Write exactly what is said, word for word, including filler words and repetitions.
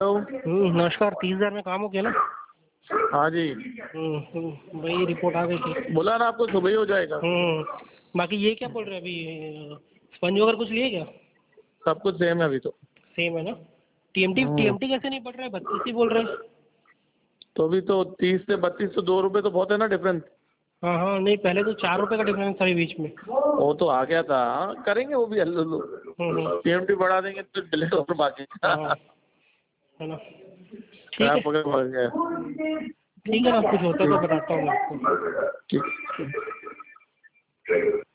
हम्म, नमस्कार। तीस हजार में काम हो गया ना? हाँ जी। हम्म, हम्म, वही रिपोर्ट आ गई थी। बोला ना आपको सुबह ही हो जाएगा। हम्म, बाकी ये क्या बोल रहे हैं अभी, स्पंज वगैरह कुछ लिए क्या? सब कुछ सेम है अभी तो। सेम है ना? टीएमटी हम्म, टीएमटी कैसे नहीं पड़ रहा है? बत्तीस ही बोल रहे हैं। तो अभी तो तीस से बत्तीस तो दो रुपए तो बहुत है ना डिफरेंस। हाँ हाँ, नहीं पहले तो चार रुपये का डिफरेंस था अभी बीच में। वो तो आ गया था, करेंगे वो भी हल्लू। हम्म हम्म, टीएमटी बढ़ा देंगे तो डिलीट और बाकी हाँ हाँ, है ना? ठीक है। क्रैप वगैरह बढ़ गया। ठीक है ना, कुछ होता है तो बताता हूँ मैं आपको। ठीक।